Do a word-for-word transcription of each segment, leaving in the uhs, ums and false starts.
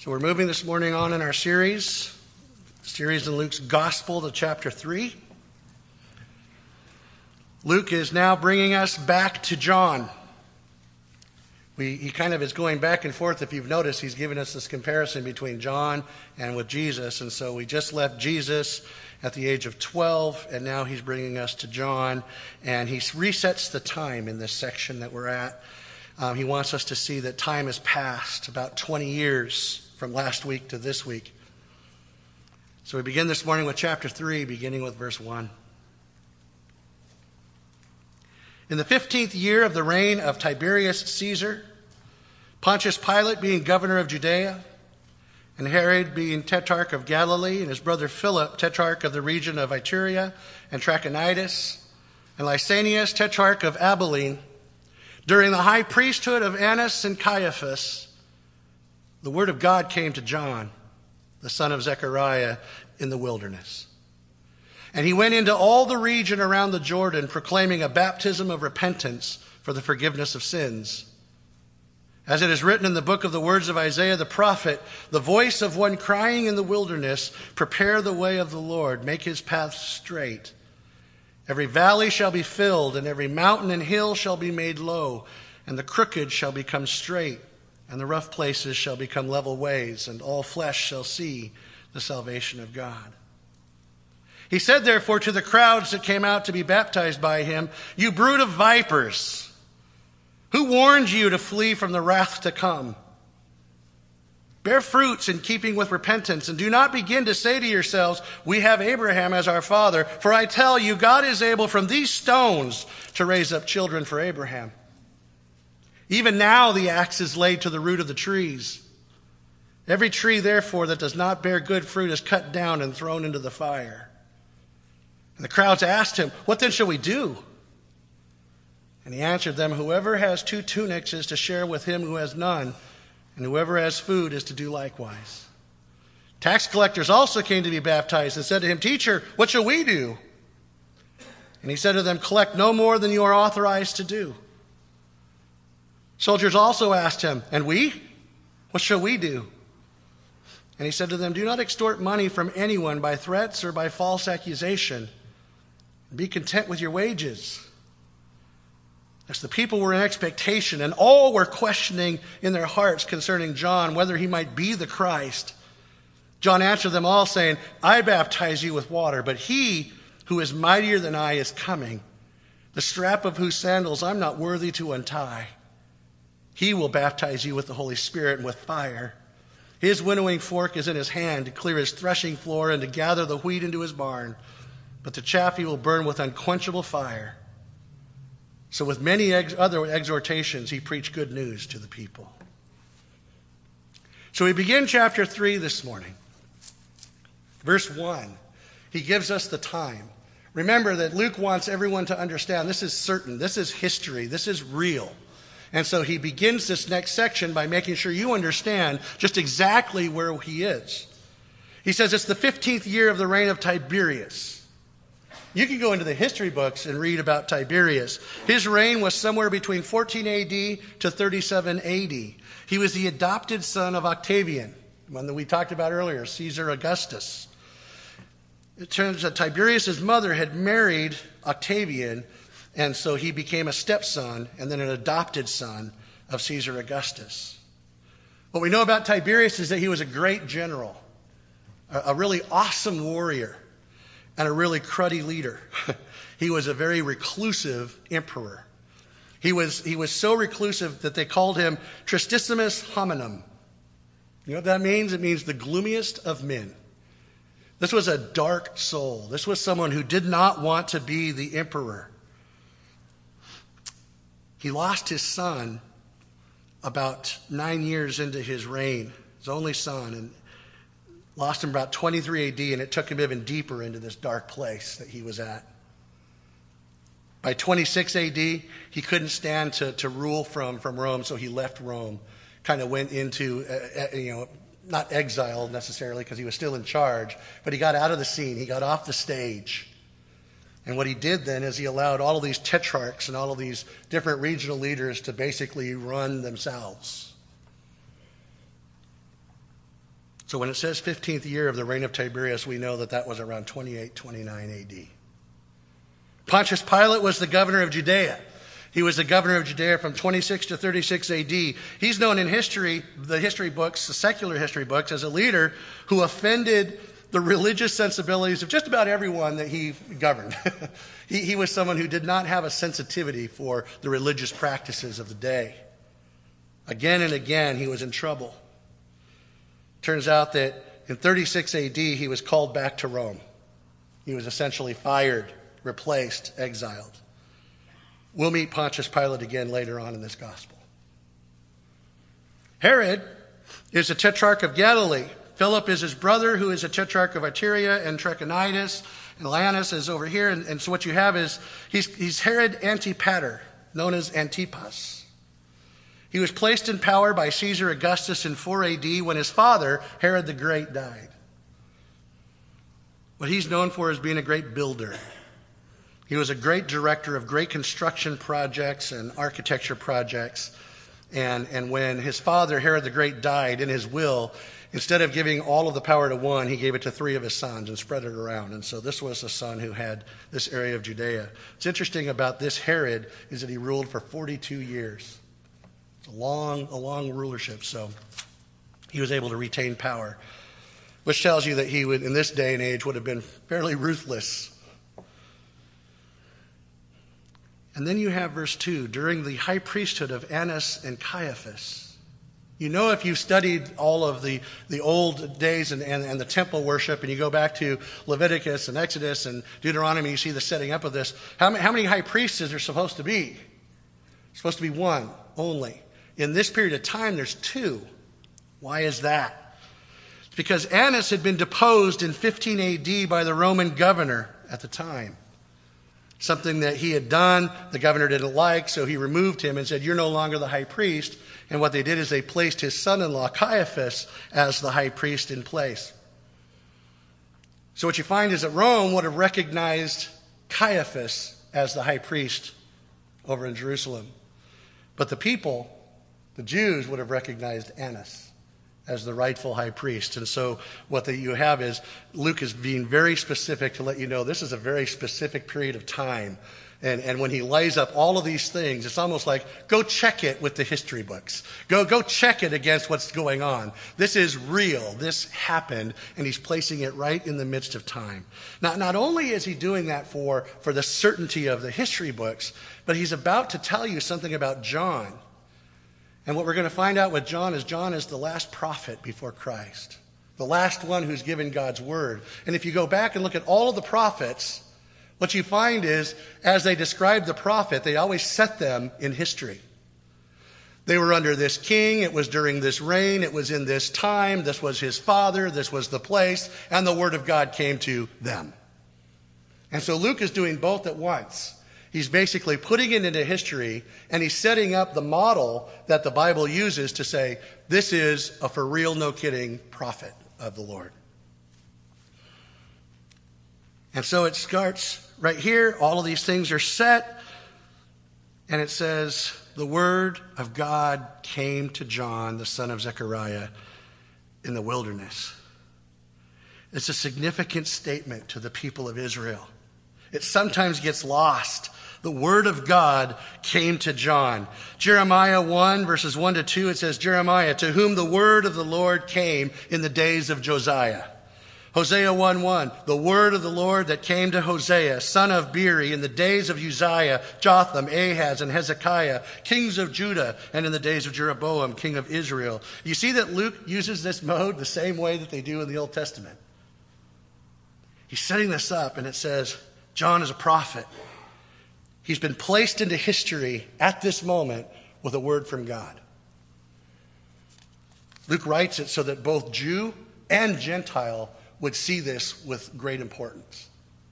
So we're moving this morning on in our series, series in Luke's Gospel to chapter three. Luke is now bringing us back to John. We, he kind of is going back and forth. If you've noticed, he's given us this comparison between John and with Jesus. And so we just left Jesus at the age of twelve, and now he's bringing us to John. And he resets the time in this section that we're at. Um, he wants us to see that time has passed, about twenty years from last week to this week. So we begin this morning with chapter three, beginning with verse one. In the fifteenth year of the reign of Tiberius Caesar, Pontius Pilate being governor of Judea, and Herod being tetrarch of Galilee, and his brother Philip, tetrarch of the region of Iturea and Trachonitis, and Lysanias, tetrarch of Abilene, during the high priesthood of Annas and Caiaphas, the word of God came to John, the son of Zechariah, in the wilderness. And he went into all the region around the Jordan, proclaiming a baptism of repentance for the forgiveness of sins. As it is written in the book of the words of Isaiah the prophet, the voice of one crying in the wilderness, prepare the way of the Lord, make his path straight. Every valley shall be filled, and every mountain and hill shall be made low, and the crooked shall become straight, and the rough places shall become level ways, and all flesh shall see the salvation of God. He said, therefore, to the crowds that came out to be baptized by him, you brood of vipers, who warned you to flee from the wrath to come? Bear fruits in keeping with repentance, and do not begin to say to yourselves, we have Abraham as our father. For I tell you, God is able from these stones to raise up children for Abraham. Even now the axe is laid to the root of the trees. Every tree, therefore, that does not bear good fruit is cut down and thrown into the fire. And the crowds asked him, what then shall we do? And he answered them, whoever has two tunics is to share with him who has none, and whoever has food is to do likewise. Tax collectors also came to be baptized and said to him, teacher, what shall we do? And he said to them, collect no more than you are authorized to do. Soldiers also asked him, and we? What shall we do? And he said to them, do not extort money from anyone by threats or by false accusation. Be content with your wages. As the people were in expectation, and all were questioning in their hearts concerning John, whether he might be the Christ, John answered them all, saying, I baptize you with water, but he who is mightier than I is coming, the strap of whose sandals I'm not worthy to untie. He will baptize you with the Holy Spirit and with fire. His winnowing fork is in his hand to clear his threshing floor and to gather the wheat into his barn, but the chaff he will burn with unquenchable fire. So with many ex- other exhortations, he preached good news to the people. So we begin chapter three this morning. Verse one, he gives us the time. Remember that Luke wants everyone to understand this is certain, this is history, this is real. And so he begins this next section by making sure you understand just exactly where he is. He says it's the fifteenth year of the reign of Tiberius. You can go into the history books and read about Tiberius. His reign was somewhere between fourteen A D to thirty-seven A D. He was the adopted son of Octavian, one that we talked about earlier, Caesar Augustus. It turns out Tiberius' mother had married Octavian, and so he became a stepson and then an adopted son of Caesar Augustus. What we know about Tiberius is that he was a great general, a really awesome warrior, and a really cruddy leader. He was a very reclusive emperor. He was, he was so reclusive that they called him Tristissimus Hominum. You know what that means? It means the gloomiest of men. This was a dark soul. This was someone who did not want to be the emperor. He lost his son about nine years into his reign, his only son, and lost him about twenty-three A D, and it took him even deeper into this dark place that he was at. By twenty-six A D, he couldn't stand to, to rule from, from Rome, so he left Rome, kind of went into, uh, you know, not exile necessarily because he was still in charge, but he got out of the scene. He got off the stage. And what he did then is he allowed all of these tetrarchs and all of these different regional leaders to basically run themselves. So when it says fifteenth year of the reign of Tiberius, we know that that was around twenty-eight twenty-nine A D. Pontius Pilate was the governor of Judea. He was the governor of Judea from twenty-six to thirty-six A D. He's known in history, the history books, the secular history books, as a leader who offended the religious sensibilities of just about everyone that he governed. he, he was someone who did not have a sensitivity for the religious practices of the day. Again and again, he was in trouble. Turns out that in thirty-six A D, he was called back to Rome. He was essentially fired, replaced, exiled. We'll meet Pontius Pilate again later on in this gospel. Herod is the tetrarch of Galilee. Philip is his brother, who is a tetrarch of Iturea and Trachonitis. And Lanus is over here. And, and so what you have is, he's, he's Herod Antipater, known as Antipas. He was placed in power by Caesar Augustus in four A D when his father, Herod the Great, died. What he's known for is being a great builder. He was a great director of great construction projects and architecture projects. And, and when his father, Herod the Great, died, in his will, instead of giving all of the power to one, he gave it to three of his sons and spread it around. And so this was the son who had this area of Judea. What's interesting about this Herod is that he ruled for forty-two years. It's a long, a long rulership, so he was able to retain power, which tells you that he would, in this day and age, would have been fairly ruthless. And then you have verse two, during the high priesthood of Annas and Caiaphas. You know, if you've studied all of the, the old days and, and, and the temple worship, and you go back to Leviticus and Exodus and Deuteronomy, you see the setting up of this. How many, how many high priests is there supposed to be? It's supposed to be one only. In this period of time, there's two. Why is that? It's because Annas had been deposed in fifteen A D by the Roman governor at the time. Something that he had done, the governor didn't like, so he removed him and said, you're no longer the high priest. And what they did is they placed his son-in-law, Caiaphas, as the high priest in place. So what you find is that Rome would have recognized Caiaphas as the high priest over in Jerusalem. But the people, the Jews, would have recognized Annas as the rightful high priest. And so what the, you have is Luke is being very specific to let you know this is a very specific period of time. And, and when he lays up all of these things, it's almost like, go check it with the history books. Go, go check it against what's going on. This is real. This happened. And he's placing it right in the midst of time. Now, not only is he doing that for, for the certainty of the history books, but he's about to tell you something about John. And what we're going to find out with John is John is the last prophet before Christ. The last one who's given God's word. And if you go back and look at all of the prophets, what you find is, as they describe the prophet, they always set them in history. They were under this king, it was during this reign, it was in this time, this was his father, this was the place, and the word of God came to them. And so Luke is doing both at once. He's basically putting it into history, and he's setting up the model that the Bible uses to say, this is a for real, no kidding prophet of the Lord. And so it starts right here. All of these things are set. And it says, the word of God came to John, the son of Zechariah, in the wilderness. It's a significant statement to the people of Israel. It sometimes gets lost. The word of God came to John. Jeremiah one, verses one to two, it says, Jeremiah, to whom the word of the Lord came in the days of Josiah. Hosea one one, the word of the Lord that came to Hosea, son of Beeri, in the days of Uzziah, Jotham, Ahaz, and Hezekiah, kings of Judah, and in the days of Jeroboam, king of Israel. You see that Luke uses this mode the same way that they do in the Old Testament. He's setting this up, and it says, John is a prophet. He's been placed into history at this moment with a word from God. Luke writes it so that both Jew and Gentile would see this with great importance.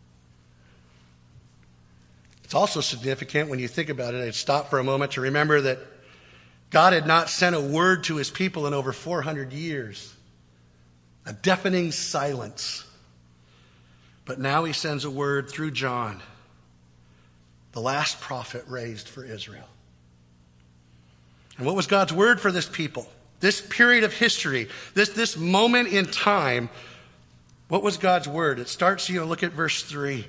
It's also significant when you think about it. I'd stop for a moment to remember that God had not sent a word to his people in over four hundred years. A deafening silence. But now he sends a word through John, the last prophet raised for Israel. And what was God's word for this people? this period of history, this, this moment in time, what was God's word? It starts, you know, look at verse three.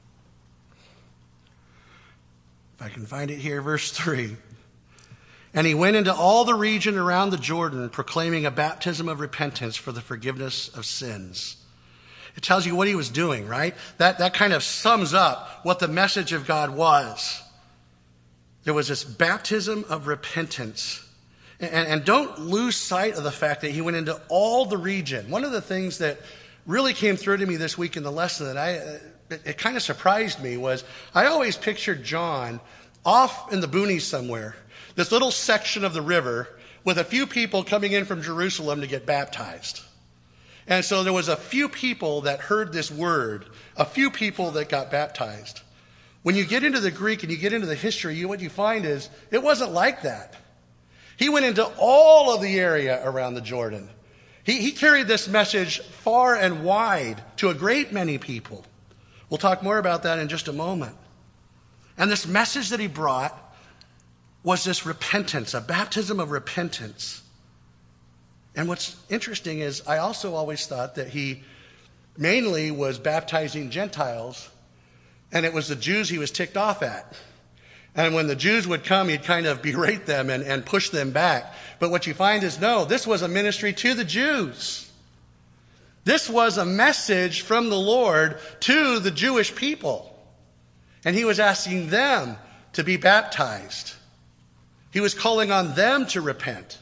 If I can find it here, verse three. And he went into all the region around the Jordan, proclaiming a baptism of repentance for the forgiveness of sins. It tells you what he was doing, right? That, that kind of sums up what the message of God was. There was this baptism of repentance. And, and don't lose sight of the fact that he went into all the region. One of the things that really came through to me this week in the lesson that I, it, it kind of surprised me was I always pictured John off in the boonies somewhere, this little section of the river with a few people coming in from Jerusalem to get baptized. And so there was a few people that heard this word, a few people that got baptized. When you get into the Greek and you get into the history, you, what you find is it wasn't like that. He went into all of the area around the Jordan. He, he carried this message far and wide to a great many people. We'll talk more about that in just a moment. And this message that he brought was this repentance, a baptism of repentance. And what's interesting is I also always thought that he mainly was baptizing Gentiles, and it was the Jews he was ticked off at. And when the Jews would come, he'd kind of berate them and, and push them back. But what you find is, no, this was a ministry to the Jews. This was a message from the Lord to the Jewish people. And he was asking them to be baptized. He was calling on them to repent.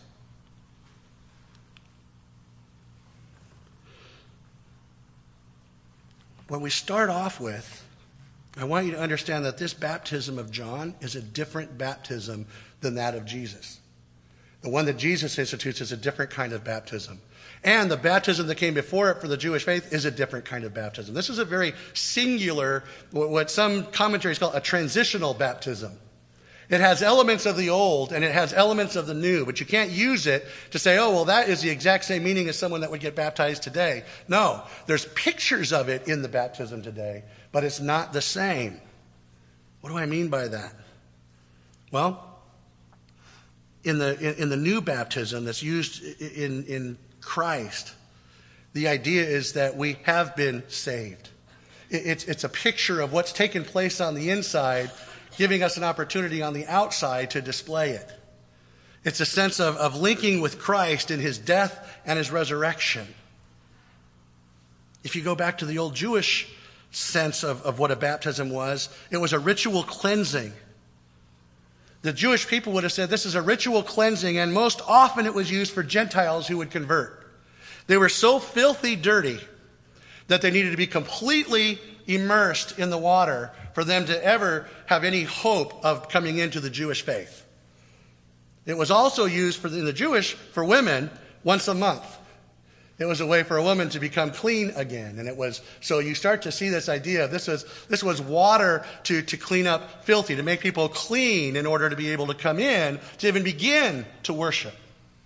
When we start off with, I want you to understand that this baptism of John is a different baptism than that of Jesus. The one that Jesus institutes is a different kind of baptism. And the baptism that came before it for the Jewish faith is a different kind of baptism. This is a very singular, what some commentaries call a transitional baptism. It has elements of the old and it has elements of the new, but you can't use it to say, oh, well, that is the exact same meaning as someone that would get baptized today. No, there's pictures of it in the baptism today, but it's not the same. What do I mean by that? Well, in the in, in the new baptism that's used in, in Christ, the idea is that we have been saved. It, it's, it's a picture of what's taken place on the inside, giving us an opportunity on the outside to display it. It's a sense of, of linking with Christ in his death and his resurrection. If you go back to the old Jewish sense of, of what a baptism was, it was a ritual cleansing. The Jewish people would have said this is a ritual cleansing, and most often it was used for Gentiles who would convert. They were so filthy dirty that they needed to be completely immersed in the water for them to ever have any hope of coming into the Jewish faith. It was also used for in the Jewish for women once a month. It was a way for a woman to become clean again. And it was, so you start to see this idea of this was, this was water to, to clean up filthy, to make people clean in order to be able to come in, to even begin to worship.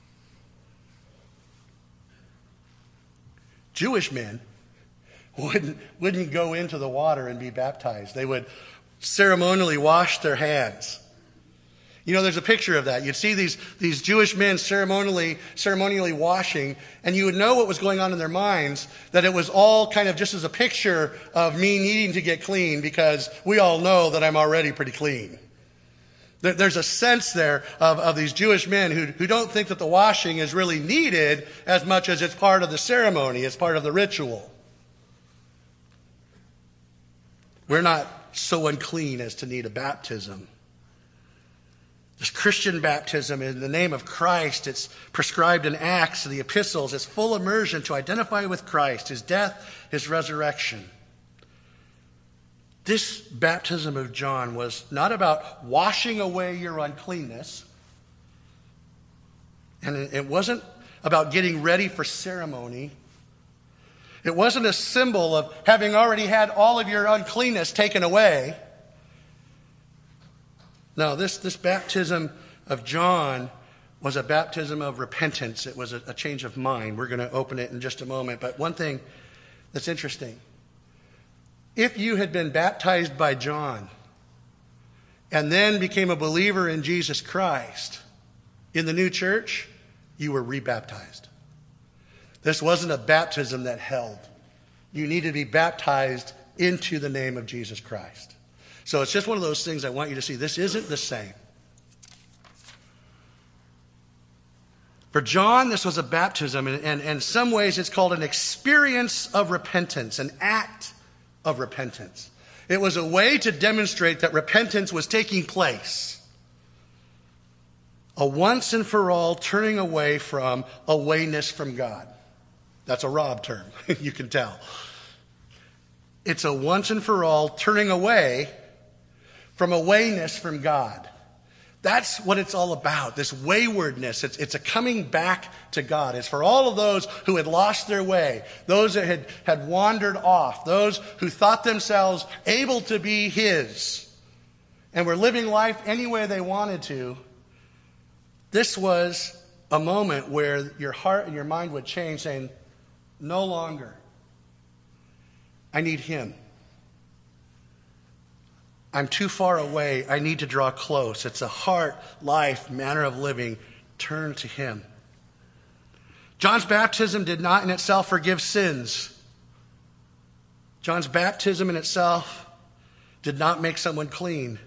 Jewish men wouldn't, wouldn't go into the water and be baptized. They would ceremonially wash their hands. You know, there's a picture of that. You'd see these, these Jewish men ceremonially, ceremonially washing, and you would know what was going on in their minds, that it was all kind of just as a picture of me needing to get clean because we all know that I'm already pretty clean. There's a sense there of, of these Jewish men who, who don't think that the washing is really needed as much as it's part of the ceremony, it's part of the ritual. We're not so unclean as to need a baptism. This Christian baptism in the name of Christ, it's prescribed in Acts, the epistles, it's full immersion to identify with Christ, his death, his resurrection. This baptism of John was not about washing away your uncleanness, and it wasn't about getting ready for ceremony. It wasn't a symbol of having already had all of your uncleanness taken away. No, this, this baptism of John was a baptism of repentance. It was a, a change of mind. We're going to open it in just a moment. But one thing that's interesting, if you had been baptized by John and then became a believer in Jesus Christ in the new church, you were rebaptized. This wasn't a baptism that held. You needed to be baptized into the name of Jesus Christ. So it's just one of those things I want you to see. This isn't the same. For John, this was a baptism, and, and, and in some ways it's called an experience of repentance, an act of repentance. It was a way to demonstrate that repentance was taking place. A once and for all turning away from awayness from God. That's a Rob term, you can tell. It's a once and for all turning away from awayness from God. That's what it's all about, this waywardness. It's, it's a coming back to God. It's for all of those who had lost their way, those that had, had wandered off, those who thought themselves able to be His and were living life any way they wanted to. This was a moment where your heart and your mind would change, saying, no longer. I need Him. I'm too far away. I need to draw close. It's a heart, life, manner of living. Turn to Him. John's baptism did not in itself forgive sins. John's baptism in itself did not make someone clean.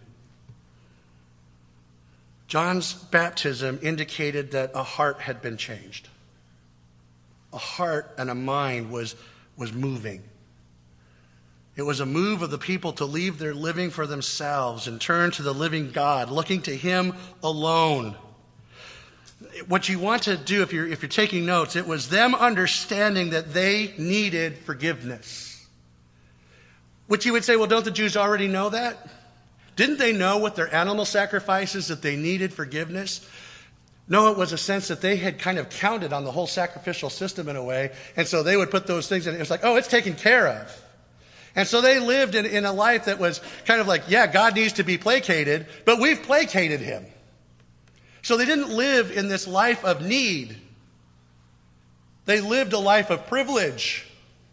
John's baptism indicated that a heart had been changed. A heart and a mind was, was moving. It was a move of the people to leave their living for themselves and turn to the living God, looking to Him alone. What you want to do, if you're, if you're taking notes, it was them understanding that they needed forgiveness. Which you would say, well, don't the Jews already know that? Didn't they know with their animal sacrifices that they needed forgiveness? No, it was a sense that they had kind of counted on the whole sacrificial system in a way, and so they would put those things in. It was like, oh, it's taken care of. And so they lived in, in a life that was kind of like, yeah, God needs to be placated, but we've placated Him. So they didn't live in this life of need. They lived a life of privilege.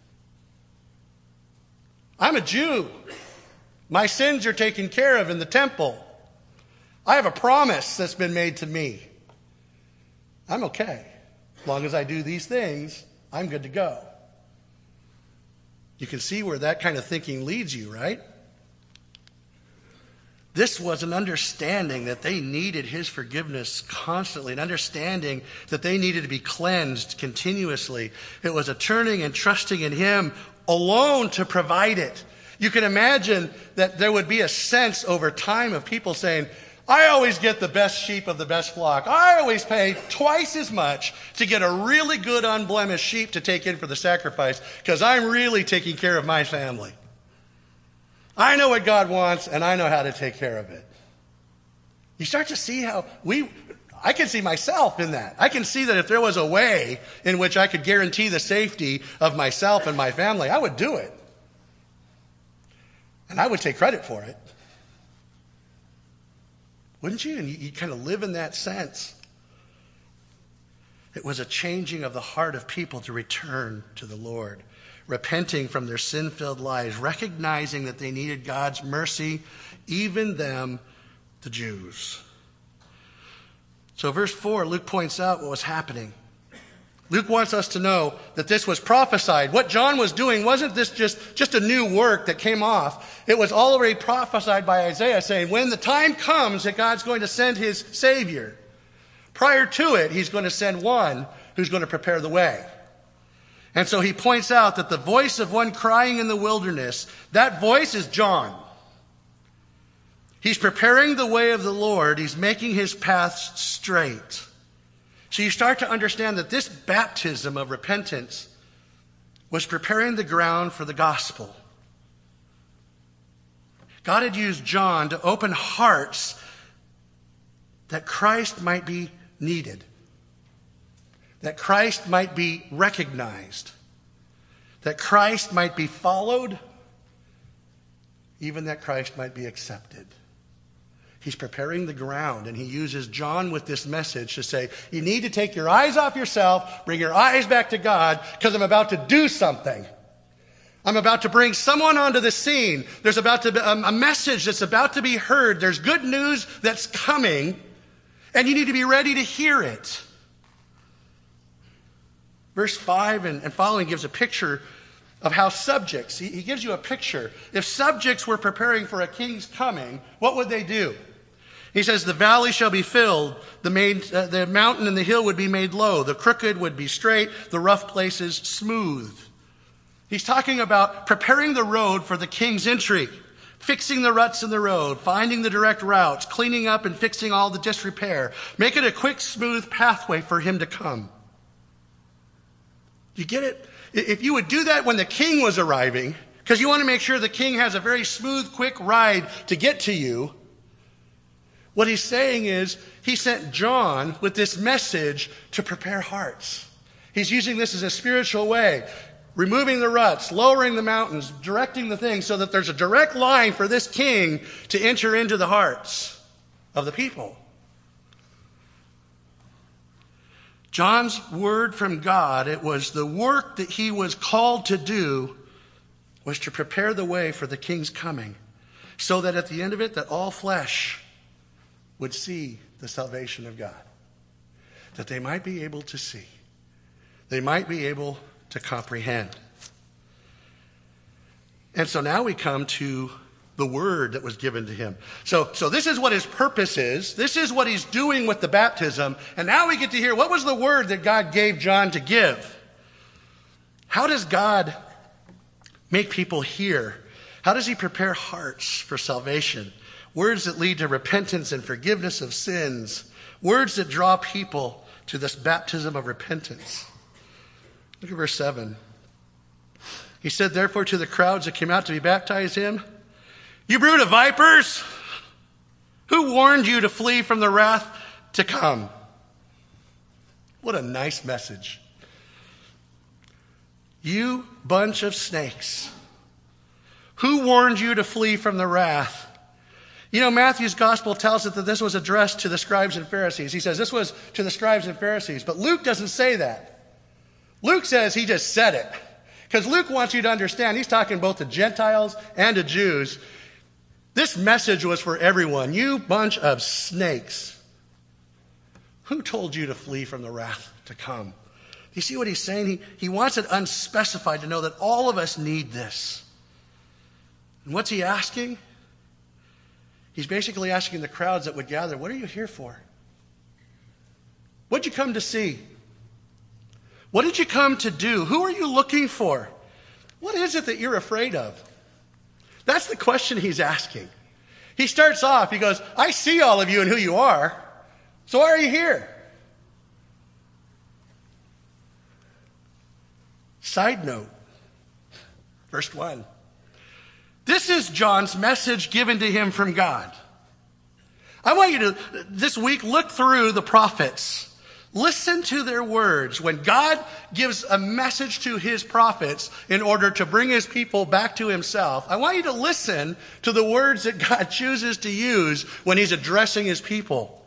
I'm a Jew. My sins are taken care of in the temple. I have a promise that's been made to me. I'm okay. As long as I do these things, I'm good to go. You can see where that kind of thinking leads you, right? This was an understanding that they needed His forgiveness constantly, an understanding that they needed to be cleansed continuously. It was a turning and trusting in Him alone to provide it. You can imagine that there would be a sense over time of people saying, I always get the best sheep of the best flock. I always pay twice as much to get a really good unblemished sheep to take in for the sacrifice because I'm really taking care of my family. I know what God wants and I know how to take care of it. You start to see how we, I can see myself in that. I can see that if there was a way in which I could guarantee the safety of myself and my family, I would do it. And I would take credit for it. Wouldn't you? And you, you kind of live in that sense. It was a changing of the heart of people to return to the Lord, repenting from their sin-filled lives, recognizing that they needed God's mercy, even them, the Jews. So verse four, Luke points out what was happening. Luke wants us to know that this was prophesied. What John was doing wasn't this just, just a new work that came off. It was already prophesied by Isaiah saying, when the time comes that God's going to send His Savior, prior to it, He's going to send one who's going to prepare the way. And so he points out that the voice of one crying in the wilderness, that voice is John. He's preparing the way of the Lord. He's making His paths straight. So you start to understand that this baptism of repentance was preparing the ground for the gospel. God had used John to open hearts that Christ might be needed, that Christ might be recognized, that Christ might be followed, even that Christ might be accepted. He's preparing the ground, and He uses John with this message to say, you need to take your eyes off yourself, bring your eyes back to God, because I'm about to do something. I'm about to bring someone onto the scene. There's about to be a message that's about to be heard. There's good news that's coming, and you need to be ready to hear it. Verse five and, and following gives a picture of how subjects, he, he gives you a picture. If subjects were preparing for a king's coming, what would they do? He says, the valley shall be filled, the, main, uh, the mountain and the hill would be made low, the crooked would be straight, the rough places smooth. He's talking about preparing the road for the king's entry, fixing the ruts in the road, finding the direct routes, cleaning up and fixing all the disrepair, make it a quick, smooth pathway for him to come. You get it? If you would do that when the king was arriving, because you want to make sure the king has a very smooth, quick ride to get to you, what he's saying is he sent John with this message to prepare hearts. He's using this as a spiritual way, removing the ruts, lowering the mountains, directing the things so that there's a direct line for this king to enter into the hearts of the people. John's word from God, it was the work that he was called to do, was to prepare the way for the king's coming, so that at the end of it, that all flesh would see the salvation of God, that they might be able to see, they might be able to comprehend. And so now we come to the word that was given to him. So, so this is what his purpose is. This is what he's doing with the baptism. And now we get to hear, what was the word that God gave John to give? How does God make people hear? How does he prepare hearts for salvation? Words that lead to repentance and forgiveness of sins. Words that draw people to this baptism of repentance. Look at verse seven. He said, therefore, to the crowds that came out to be baptized him, you brood of vipers, who warned you to flee from the wrath to come? What a nice message. You bunch of snakes, who warned you to flee from the wrath? You know, Matthew's gospel tells us that this was addressed to the scribes and Pharisees. He says this was to the scribes and Pharisees, but Luke doesn't say that. Luke says he just said it. Because Luke wants you to understand, he's talking both to Gentiles and to Jews. This message was for everyone. You bunch of snakes. Who told you to flee from the wrath to come? Do you see what he's saying? He, he wants it unspecified to know that all of us need this. And what's he asking? He's basically asking the crowds that would gather, what are you here for? What'd you come to see? What did you come to do? Who are you looking for? What is it that you're afraid of? That's the question he's asking. He starts off, he goes, I see all of you and who you are, so why are you here? Side note, verse one. This is John's message given to him from God. I want you to, this week, look through the prophets. Listen to their words. When God gives a message to his prophets in order to bring his people back to himself, I want you to listen to the words that God chooses to use when he's addressing his people.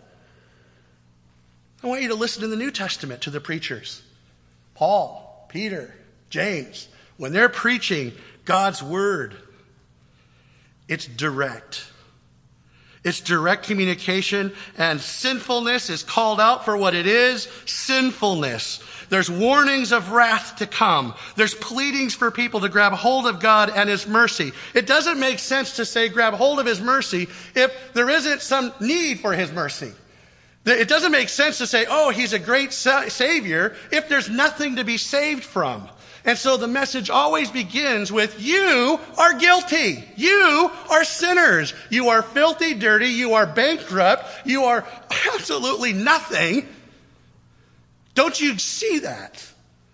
I want you to listen in the New Testament to the preachers. Paul, Peter, James. When they're preaching God's word, it's direct. It's direct communication, and sinfulness is called out for what it is, sinfulness. There's warnings of wrath to come. There's pleadings for people to grab hold of God and his mercy. It doesn't make sense to say grab hold of his mercy if there isn't some need for his mercy. It doesn't make sense to say, oh, he's a great sa- savior if there's nothing to be saved from. And so the message always begins with, you are guilty. You are sinners. You are filthy, dirty. You are bankrupt. You are absolutely nothing. Don't you see that?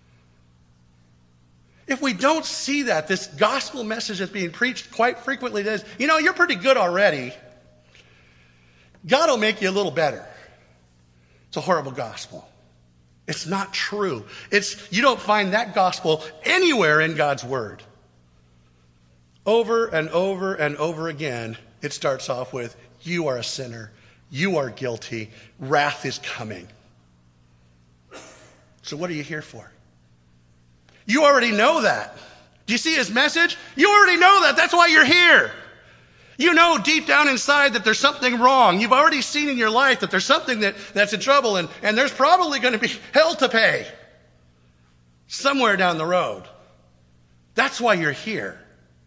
If we don't see that, this gospel message that's being preached quite frequently is, you know, you're pretty good already. God will make you a little better. It's a horrible gospel. It's not true. It's, you don't find that gospel anywhere in God's word. Over and over and over again, it starts off with, you are a sinner. You are guilty. Wrath is coming. So what are you here for? You already know that. Do you see his message? You already know that. That's why you're here. You know deep down inside that there's something wrong. You've already seen in your life that there's something that, that's in trouble, and, and there's probably going to be hell to pay. somewhere down the road. That's why you're here.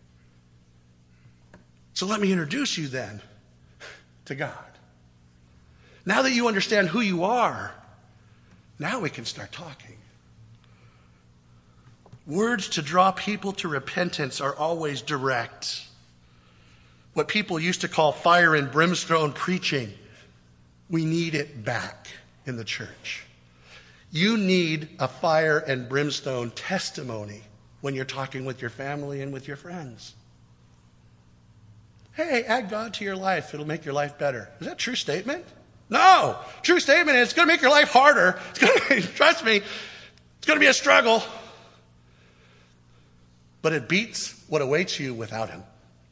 So let me introduce you then to God. Now that you understand who you are, now we can start talking. Words to draw people to repentance are always direct. What people used to call fire and brimstone preaching, we need it back in the church. You need a fire and brimstone testimony when you're talking with your family and with your friends. Hey, add God to your life. It'll make your life better. Is that a true statement? No. True statement is it's going to make your life harder. It's going to, trust me, it's going to be a struggle. But it beats what awaits you without him.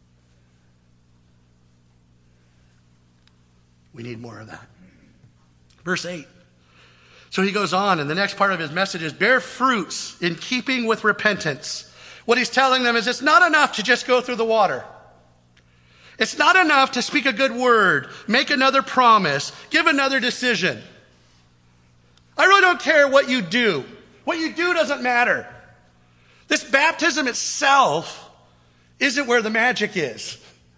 We need more of that. Verse eight. So he goes on, and the next part of his message is bear fruits in keeping with repentance. What he's telling them is it's not enough to just go through the water. It's not enough to speak a good word, make another promise, give another decision. I really don't care what you do. What you do doesn't matter. This baptism itself isn't where the magic is.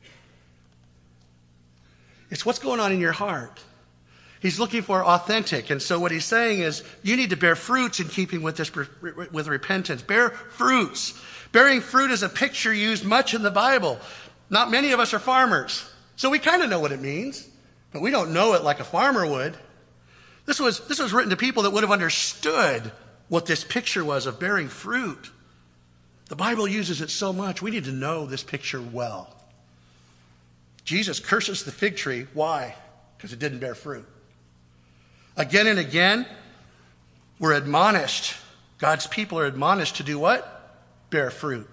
It's what's going on in your heart. He's looking for authentic. And so what he's saying is you need to bear fruits in keeping with this, with repentance. Bear fruits. Bearing fruit is a picture used much in the Bible. Not many of us are farmers. So we kind of know what it means, but we don't know it like a farmer would. This was, this was written to people that would have understood what this picture was of bearing fruit. The Bible uses it so much. We need to know this picture well. Jesus curses the fig tree. Why? Because it didn't bear fruit. Again and again, we're admonished. God's people are admonished to do what? Bear fruit.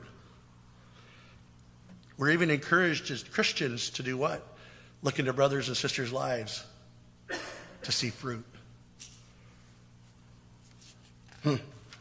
We're even encouraged as Christians to do what? Look into brothers and sisters' lives to see fruit. Hmm.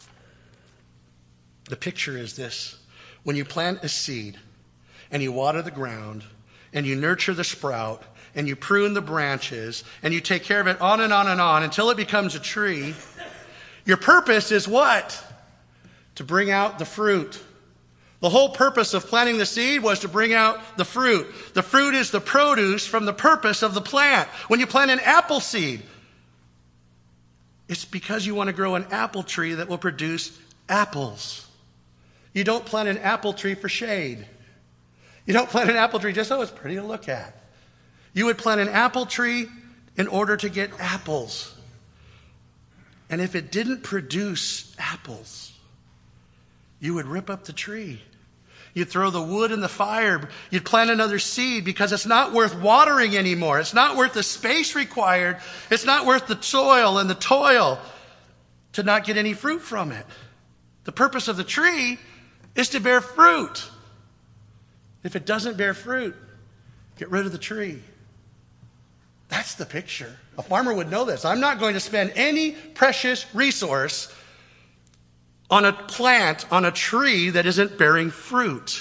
The picture is this. When you plant a seed and you water the ground and you nurture the sprout and you prune the branches and you take care of it on and on and on until it becomes a tree, your purpose is what? To bring out the fruit. The whole purpose of planting the seed was to bring out the fruit. The fruit is the produce from the purpose of the plant. When you plant an apple seed, it's because you want to grow an apple tree that will produce apples. You don't plant an apple tree for shade. You don't plant an apple tree just, oh, it's pretty to look at. You would plant an apple tree in order to get apples. And if it didn't produce apples, you would rip up the tree. You'd throw the wood in the fire. You'd plant another seed because it's not worth watering anymore. It's not worth the space required. It's not worth the soil and the toil to not get any fruit from it. The purpose of the tree is to bear fruit. If it doesn't bear fruit, get rid of the tree. That's the picture. A farmer would know this. I'm not going to spend any precious resource on a plant, on a tree that isn't bearing fruit.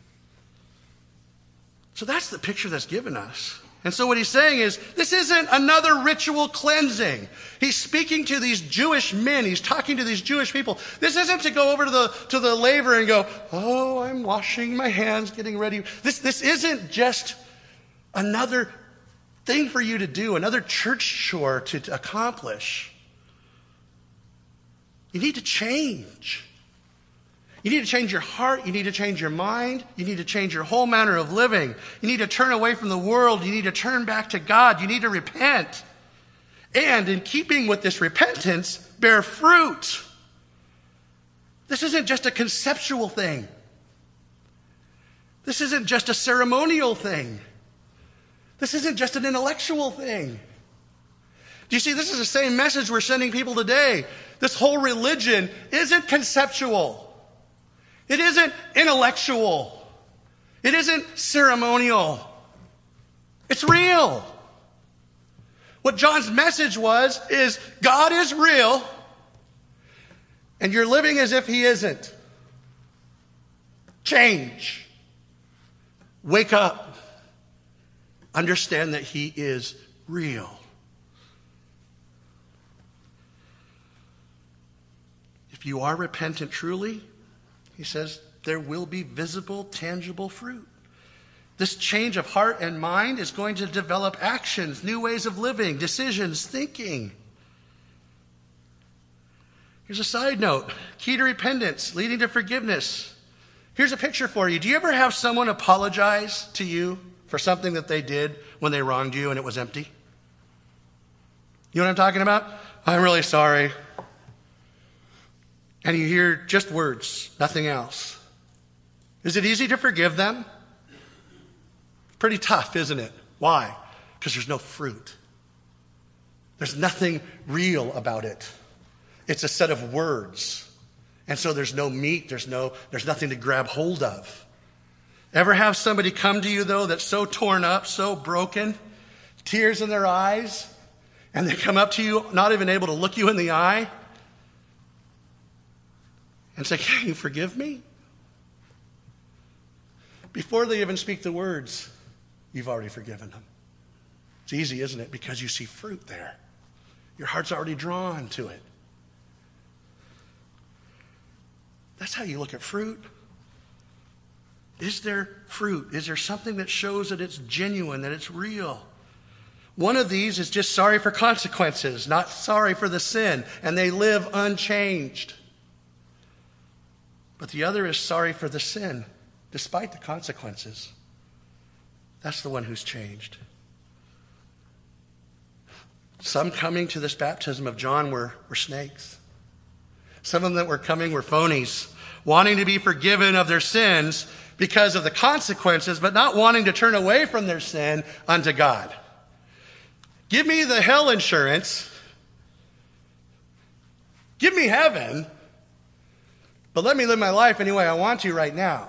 So that's the picture that's given us. And so what he's saying is, this isn't another ritual cleansing. He's speaking to these Jewish men. He's talking to these Jewish people. This isn't to go over to the, to the laver and go, oh, I'm washing my hands, getting ready. This, this isn't just another thing for you to do, another church chore to, to accomplish. You need to change. You need to change your heart. You need to change your mind. You need to change your whole manner of living. You need to turn away from the world. You need to turn back to God. You need to repent. And in keeping with this repentance, bear fruit. This isn't just a conceptual thing. This isn't just a ceremonial thing. This isn't just an intellectual thing. Do you see, this is the same message we're sending people today. This whole religion isn't conceptual. It isn't intellectual. It isn't ceremonial. It's real. What John's message was is God is real and you're living as if he isn't. Change. Wake up. Understand that he is real. If you are repentant truly, he says, there will be visible, tangible fruit. This change of heart and mind is going to develop actions, new ways of living, decisions, thinking. Here's a side note. Key to repentance, leading to forgiveness. Here's a picture for you. Do you ever have someone apologize to you for something that they did when they wronged you and it was empty? You know what I'm talking about? I'm really sorry. And you hear just words, nothing else. Is it easy to forgive them? Pretty tough, isn't it? Why? Because there's no fruit. There's nothing real about it. It's a set of words. And so there's no meat, there's no, there's nothing to grab hold of. Ever have somebody come to you, though, that's so torn up, so broken, tears in their eyes, and they come up to you, not even able to look you in the eye, and say, can you forgive me? Before they even speak the words, you've already forgiven them. It's easy, isn't it? Because you see fruit there. Your heart's already drawn to it. That's how you look at fruit. Is there fruit? Is there something that shows that it's genuine, that it's real? One of these is just sorry for consequences, not sorry for the sin, and they live unchanged. But the other is sorry for the sin, despite the consequences. That's the one who's changed. Some coming to this baptism of John were, were snakes. Some of them that were coming were phonies, wanting to be forgiven of their sins because of the consequences, but not wanting to turn away from their sin unto God. Give me the hell insurance. Give me heaven. But let me live my life any way I want to right now.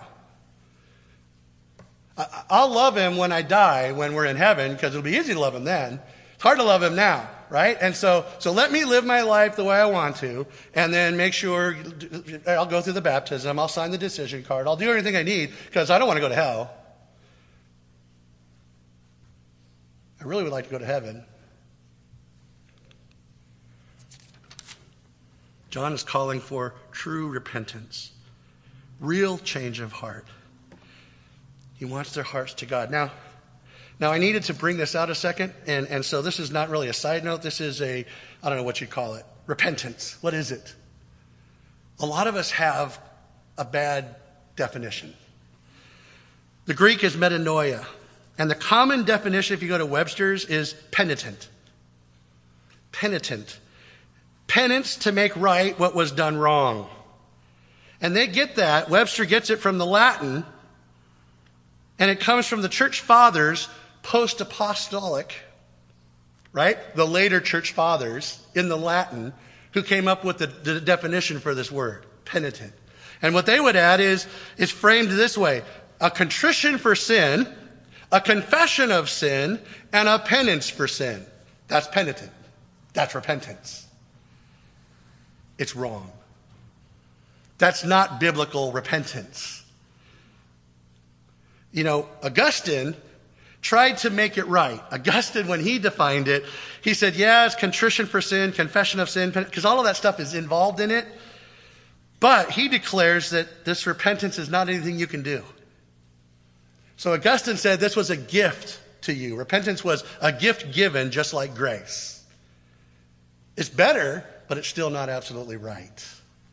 I'll love him when I die, when we're in heaven, because it'll be easy to love him then. It's hard to love him now, right? And so, so let me live my life the way I want to, and then make sure I'll go through the baptism, I'll sign the decision card, I'll do everything I need, because I don't want to go to hell. I really would like to go to heaven. John is calling for true repentance, real change of heart. He wants their hearts to God. Now, now I needed to bring this out a second, and, and so this is not really a side note. This is a, I don't know what you'd call it, repentance. What is it? A lot of us have a bad definition. The Greek is metanoia, and the common definition, if you go to Webster's, is penitent. Penitent. Penance to make right what was done wrong. And they get that. Webster gets it from the Latin, and it comes from the church fathers, post-apostolic, right? The later church fathers in the Latin who came up with the, the definition for this word, penitent. And what they would add is, is framed this way: a contrition for sin, a confession of sin, and a penance for sin. That's penitent. That's repentance. It's wrong. That's not biblical repentance. You know, Augustine tried to make it right. Augustine, when he defined it, he said, yeah, it's contrition for sin, confession of sin, because all of that stuff is involved in it. But he declares that this repentance is not anything you can do. So Augustine said this was a gift to you. Repentance was a gift given just like grace. It's better, but it's still not absolutely right.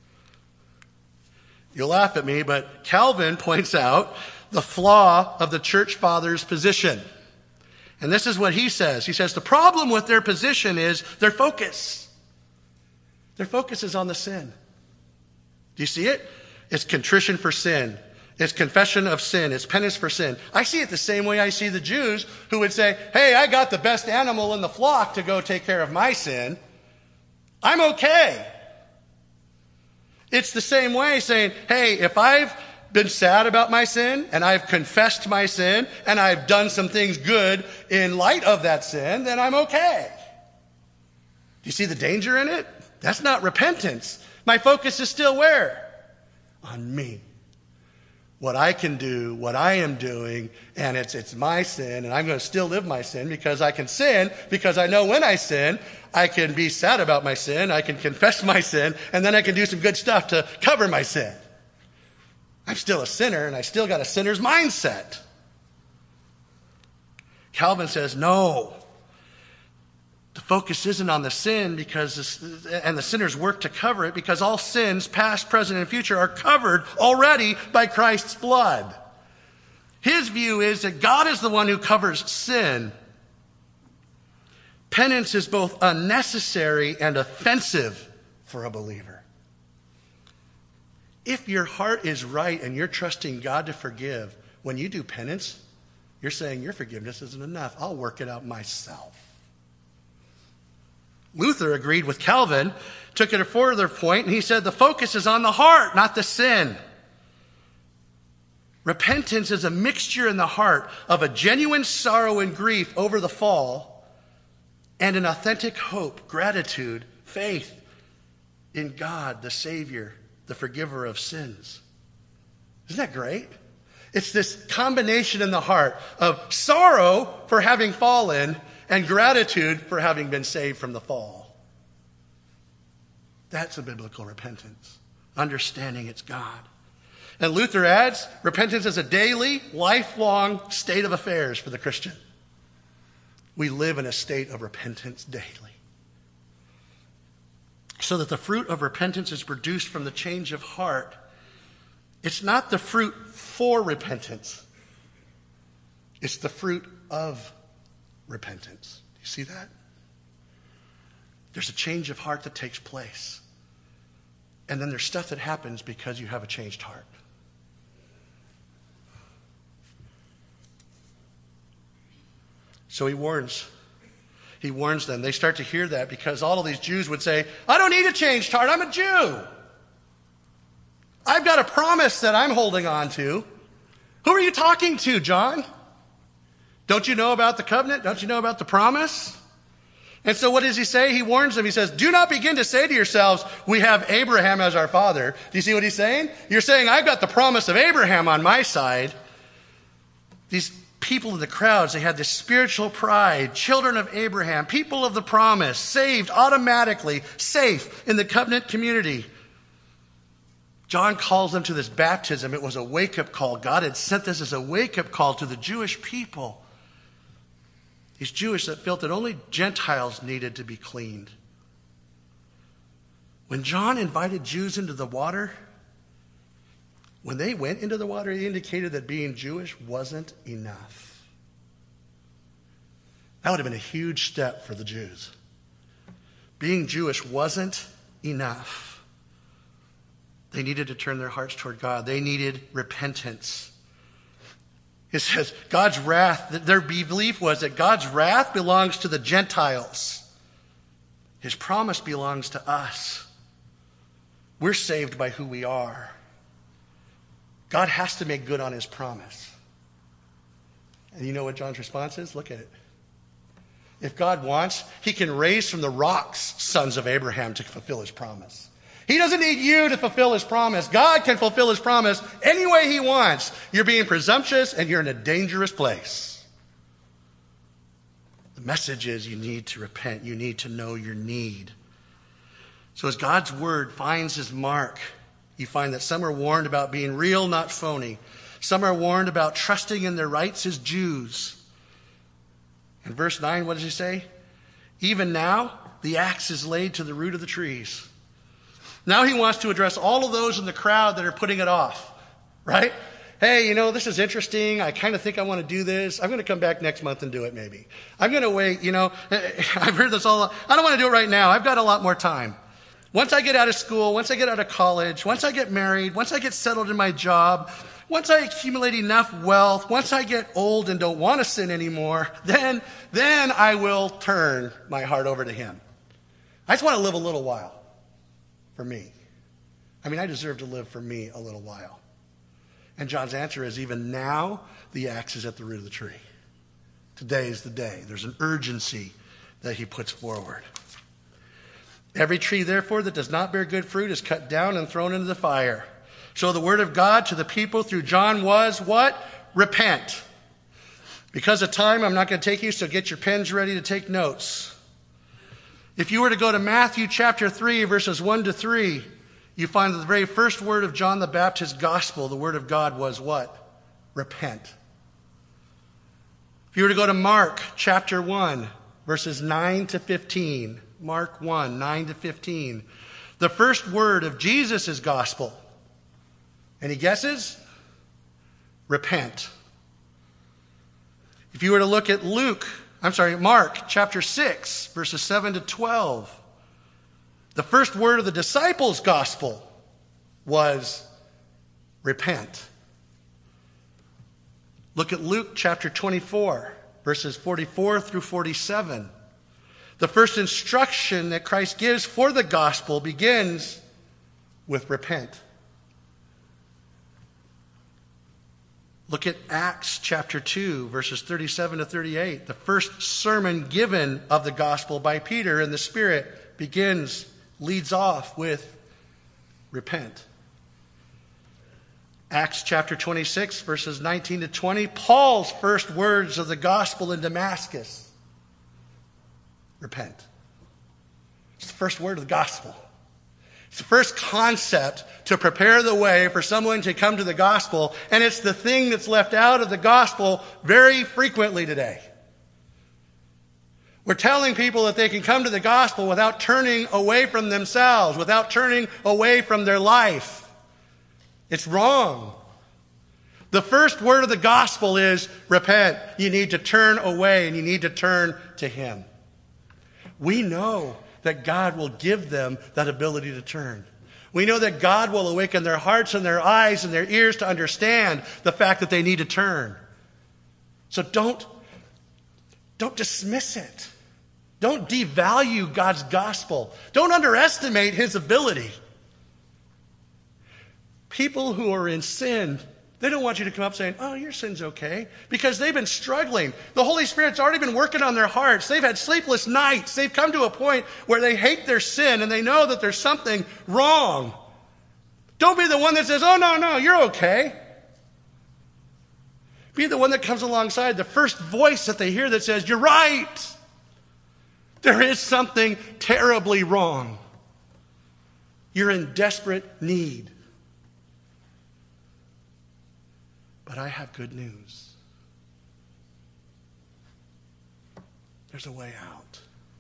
You'll laugh at me, but Calvin points out the flaw of the church fathers' position. And this is what he says. He says the problem with their position is their focus. Their focus is on the sin. Do you see it? It's contrition for sin. It's confession of sin. It's penance for sin. I see it the same way I see the Jews who would say, hey, I got the best animal in the flock to go take care of my sin. I'm okay. It's the same way saying, hey, if I've been sad about my sin and I've confessed my sin and I've done some things good in light of that sin, then I'm okay. Do you see the danger in it? That's not repentance. My focus is still where? On me. what I can do, what I am doing, and it's it's my sin, and I'm going to still live my sin because I can sin, because I know when I sin, I can be sad about my sin, I can confess my sin, and then I can do some good stuff to cover my sin. I'm still a sinner, and I still got a sinner's mindset. Calvin says, no. The focus isn't on the sin because this, and the sinner's work to cover it, because all sins, past, present, and future, are covered already by Christ's blood. His view is that God is the one who covers sin. Penance is both unnecessary and offensive for a believer. If your heart is right and you're trusting God to forgive, when you do penance, you're saying your forgiveness isn't enough. I'll work it out myself. Luther agreed with Calvin, took it a further point, and he said the focus is on the heart, not the sin. Repentance is a mixture in the heart of a genuine sorrow and grief over the fall and an authentic hope, gratitude, faith in God, the Savior, the forgiver of sins. Isn't that great? It's this combination in the heart of sorrow for having fallen and gratitude for having been saved from the fall. That's a biblical repentance, understanding it's God. And Luther adds, repentance is a daily, lifelong state of affairs for the Christian. We live in a state of repentance daily. So that the fruit of repentance is produced from the change of heart. It's not the fruit for repentance. It's the fruit of repentance. Do you see that? There's a change of heart that takes place. And then there's stuff that happens because you have a changed heart. So he warns. He warns them. They start to hear that because all of these Jews would say, I don't need a changed heart. I'm a Jew. I've got a promise that I'm holding on to. Who are you talking to, John? Don't you know about the covenant? Don't you know about the promise? And so what does he say? He warns them. He says, do not begin to say to yourselves, we have Abraham as our father. Do you see what he's saying? You're saying, I've got the promise of Abraham on my side. These people in the crowds, they had this spiritual pride, children of Abraham, people of the promise, saved automatically, safe in the covenant community. John calls them to this baptism. It was a wake-up call. God had sent this as a wake-up call to the Jewish people. These Jewish that felt that only Gentiles needed to be cleaned. When John invited Jews into the water, when they went into the water, he indicated that being Jewish wasn't enough. That would have been a huge step for the Jews. Being Jewish wasn't enough. They needed to turn their hearts toward God. They needed repentance. It says God's wrath, their belief was that God's wrath belongs to the Gentiles. His promise belongs to us. We're saved by who we are. God has to make good on his promise. And you know what John's response is? Look at it. If God wants, he can raise from the rocks sons of Abraham to fulfill his promise. He doesn't need you to fulfill his promise. God can fulfill his promise any way he wants. You're being presumptuous and you're in a dangerous place. The message is you need to repent. You need to know your need. So as God's word finds his mark, you find that some are warned about being real, not phony. Some are warned about trusting in their rights as Jews. In verse nine, what does he say? Even now, the axe is laid to the root of the trees. Now he wants to address all of those in the crowd that are putting it off, right? Hey, you know, this is interesting. I kind of think I want to do this. I'm going to come back next month and do it maybe. I'm going to wait, you know. I've heard this all. I don't want to do it right now. I've got a lot more time. Once I get out of school, once I get out of college, once I get married, once I get settled in my job, once I accumulate enough wealth, once I get old and don't want to sin anymore, then, then I will turn my heart over to him. I just want to live a little while. For me. I mean, I deserve to live for me a little while. And John's answer is, even now, the axe is at the root of the tree. Today is the day. There's an urgency that he puts forward. Every tree, therefore, that does not bear good fruit is cut down and thrown into the fire. So the word of God to the people through John was what? Repent. Because of time, I'm not going to take you, so get your pens ready to take notes. If you were to go to Matthew chapter three, verses one to three, you find that the very first word of John the Baptist's gospel, the word of God, was what? Repent. If you were to go to Mark chapter one, verses nine to fifteen, Mark one, nine to fifteen, the first word of Jesus' gospel, any guesses? Repent. If you were to look at Luke, I'm sorry, Mark chapter six, verses seven to twelve, the first word of the disciples' gospel was repent. Look at Luke chapter twenty-four, verses forty-four through forty-seven. The first instruction that Christ gives for the gospel begins with repent. Look at Acts chapter two, verses thirty-seven to thirty-eight. The first sermon given of the gospel by Peter in the Spirit begins, leads off with repent. Acts chapter twenty-six, verses nineteen to twenty, Paul's first words of the gospel in Damascus. Repent. It's the first word of the gospel. It's the first concept to prepare the way for someone to come to the gospel, and it's the thing that's left out of the gospel very frequently today. We're telling people that they can come to the gospel without turning away from themselves, without turning away from their life. It's wrong. The first word of the gospel is repent. You need to turn away and you need to turn to Him. We know that God will give them that ability to turn. We know that God will awaken their hearts and their eyes and their ears to understand the fact that they need to turn. So don't, don't dismiss it. Don't devalue God's gospel. Don't underestimate His ability. People who are in sin, they don't want you to come up saying, oh, your sin's okay, because they've been struggling. The Holy Spirit's already been working on their hearts. They've had sleepless nights. They've come to a point where they hate their sin and they know that there's something wrong. Don't be the one that says, oh, no, no, you're okay. Be the one that comes alongside, the first voice that they hear that says, you're right. There is something terribly wrong. You're in desperate need. But I have good news. There's a way out.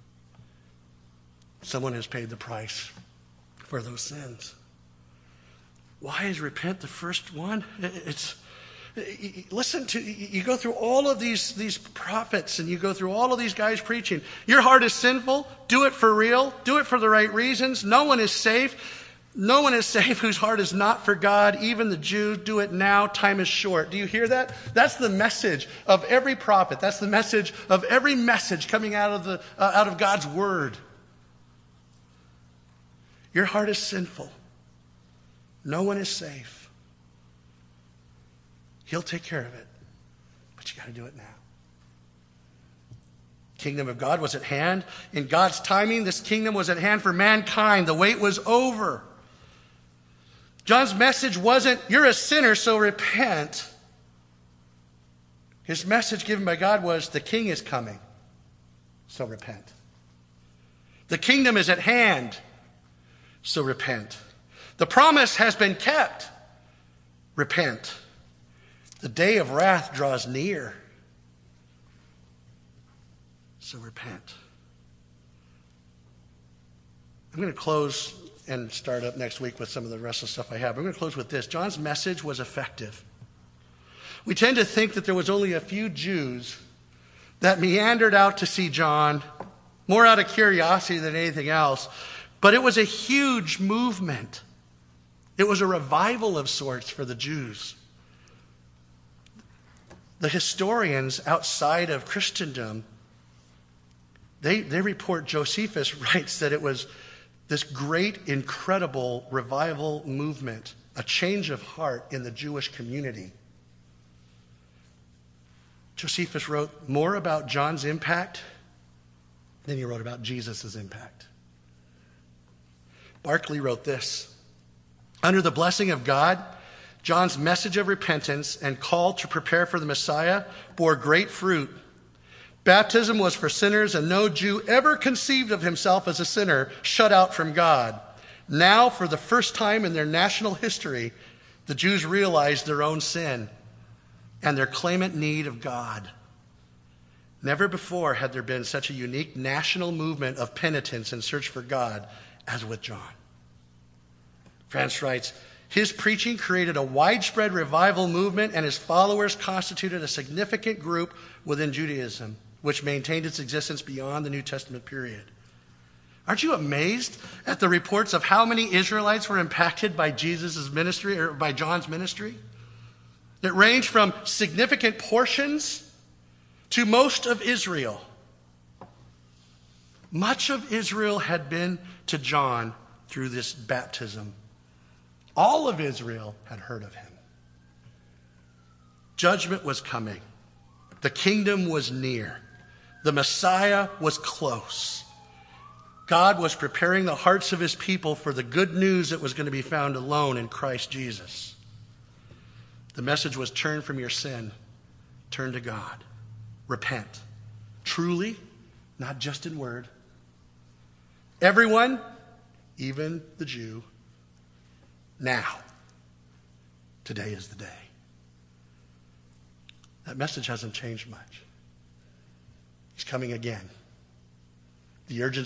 Someone has paid the price for those sins. Why is repent the first one? It's listen to you go through all of these these prophets and you go through all of these guys preaching. Your heart is sinful. Do it for real. Do it for the right reasons. No one is safe. No one is safe whose heart is not for God. Even the Jews. Do it now. Time is short. Do you hear that? That's the message of every prophet. That's the message of every message coming out of the uh, out of God's word. Your heart is sinful. No one is safe. He'll take care of it. But you got to do it now. Kingdom of God was at hand. In God's timing, this kingdom was at hand for mankind. The wait was over. John's message wasn't, you're a sinner, so repent. His message given by God was, the king is coming, so repent. The kingdom is at hand, so repent. The promise has been kept, repent. The day of wrath draws near, so repent. I'm going to close and start up next week with some of the rest of the stuff I have. I'm going to close with this. John's message was effective. We tend to think that there was only a few Jews that meandered out to see John, more out of curiosity than anything else. But it was a huge movement. It was a revival of sorts for the Jews. The historians outside of Christendom, they, they report, Josephus writes that it was this great, incredible revival movement, a change of heart in the Jewish community. Josephus wrote more about John's impact than he wrote about Jesus' impact. Barclay wrote this: Under the blessing of God, John's message of repentance and call to prepare for the Messiah bore great fruit. Baptism was for sinners, and no Jew ever conceived of himself as a sinner shut out from God. Now, for the first time in their national history, the Jews realized their own sin and their claimant need of God. Never before had there been such a unique national movement of penitence and search for God as with John. France writes, his preaching created a widespread revival movement, and his followers constituted a significant group within Judaism, which maintained its existence beyond the New Testament period. Aren't you amazed at the reports of how many Israelites were impacted by Jesus' ministry, or by John's ministry? It ranged from significant portions to most of Israel. Much of Israel had been to John through this baptism. All of Israel had heard of him. Judgment was coming. The kingdom was near. The Messiah was close. God was preparing the hearts of his people for the good news that was going to be found alone in Christ Jesus. The message was turn from your sin, turn to God, repent. Truly, not just in word. Everyone, even the Jew, now. Today is the day. That message hasn't changed much. He's coming again. The urgency